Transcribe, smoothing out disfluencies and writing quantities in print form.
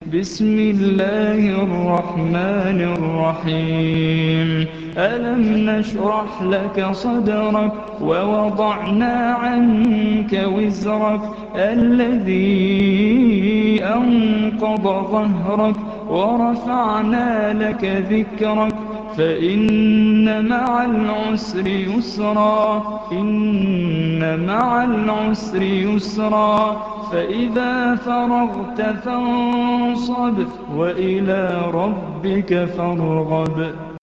بسم الله الرحمن الرحيم ألم نشرح لك صدرك ووضعنا عنك وزرك الذي أنقض ظهرك ورفعنا لك ذكرك فإن مع العسر يسرا إن مع العسر يسرا فإذا فرغت فانصب وإلى ربك فارغب